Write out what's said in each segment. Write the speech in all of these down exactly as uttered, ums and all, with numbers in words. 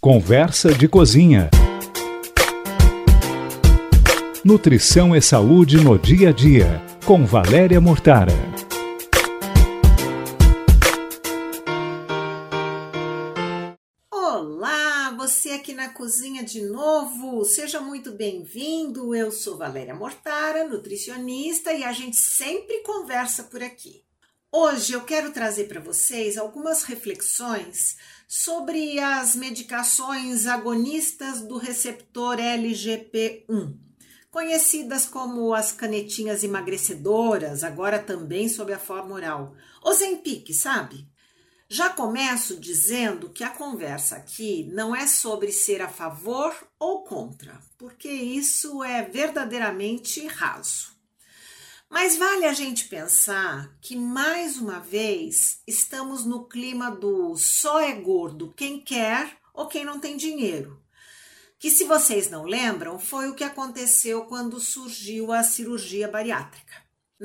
Conversa de Cozinha. Nutrição e saúde no dia a dia, com Valéria Mortara. Olá, você aqui na cozinha de novo, seja muito bem-vindo. Eu sou Valéria Mortara, nutricionista, e a gente sempre conversa por aqui. Hoje eu quero trazer para vocês algumas reflexões sobre as medicações agonistas do receptor L G P um, conhecidas como as canetinhas emagrecedoras, agora também sob a forma oral. Ozempic, sabe? Já começo dizendo que a conversa aqui não é sobre ser a favor ou contra, porque isso é verdadeiramente raso. Mas vale a gente pensar que, mais uma vez, estamos no clima do só é gordo quem quer ou quem não tem dinheiro. Que, se vocês não lembram, foi o que aconteceu quando surgiu a cirurgia bariátrica.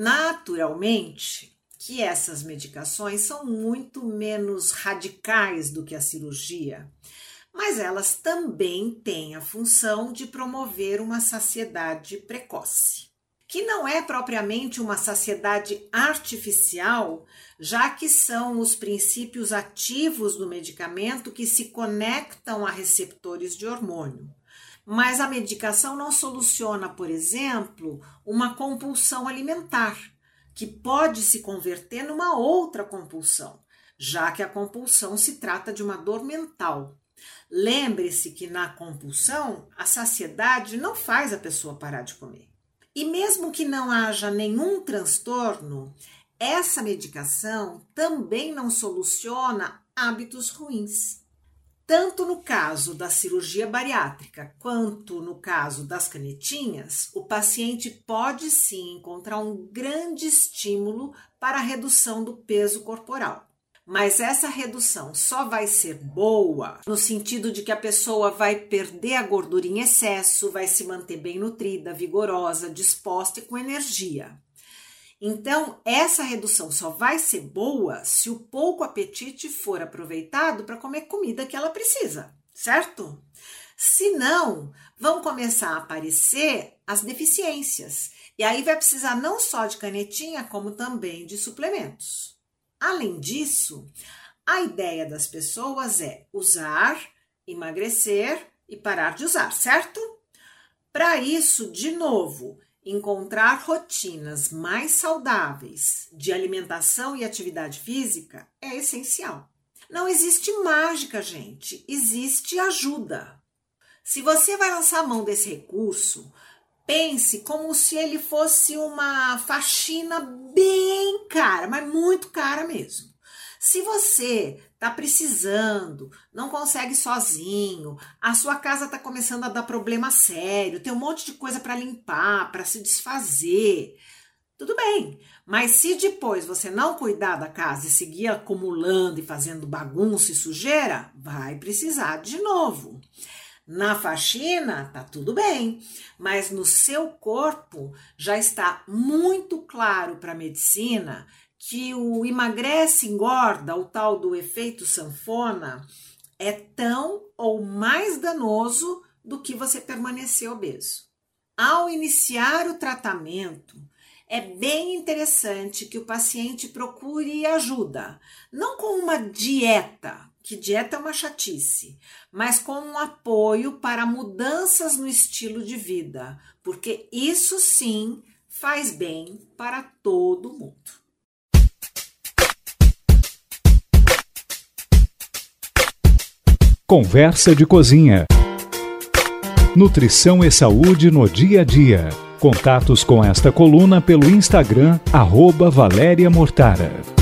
Naturalmente, que essas medicações são muito menos radicais do que a cirurgia, mas elas também têm a função de promover uma saciedade precoce, que não é propriamente uma saciedade artificial, já que são os princípios ativos do medicamento que se conectam a receptores de hormônio. Mas a medicação não soluciona, por exemplo, uma compulsão alimentar, que pode se converter numa outra compulsão, já que a compulsão se trata de uma dor mental. Lembre-se que na compulsão, a saciedade não faz a pessoa parar de comer. E mesmo que não haja nenhum transtorno, essa medicação também não soluciona hábitos ruins. Tanto no caso da cirurgia bariátrica quanto no caso das canetinhas, o paciente pode sim encontrar um grande estímulo para a redução do peso corporal. Mas essa redução só vai ser boa no sentido de que a pessoa vai perder a gordura em excesso, vai se manter bem nutrida, vigorosa, disposta e com energia. Então, essa redução só vai ser boa se o pouco apetite for aproveitado para comer comida que ela precisa, certo? Se não, vão começar a aparecer as deficiências. E aí vai precisar não só de canetinha, como também de suplementos. Além disso, a ideia das pessoas é usar, emagrecer e parar de usar, certo? Para isso, de novo, encontrar rotinas mais saudáveis de alimentação e atividade física é essencial. Não existe mágica, gente, existe ajuda. Se você vai lançar a mão desse recurso, pense como se ele fosse uma faxina bem cara, mas muito cara mesmo. Se você está precisando, não consegue sozinho, a sua casa está começando a dar problema sério, tem um monte de coisa para limpar, para se desfazer, tudo bem. Mas se depois você não cuidar da casa e seguir acumulando e fazendo bagunça e sujeira, vai precisar de novo. Na faxina, tá tudo bem, mas no seu corpo já está muito claro para a medicina que o emagrece, engorda, o tal do efeito sanfona, é tão ou mais danoso do que você permanecer obeso. Ao iniciar o tratamento, é bem interessante que o paciente procure ajuda, não com uma dieta, que dieta é uma chatice, mas com um apoio para mudanças no estilo de vida, porque isso sim faz bem para todo mundo. Conversa de Cozinha. Nutrição e saúde no dia a dia. Contatos com esta coluna pelo Instagram, arroba Valéria Mortara.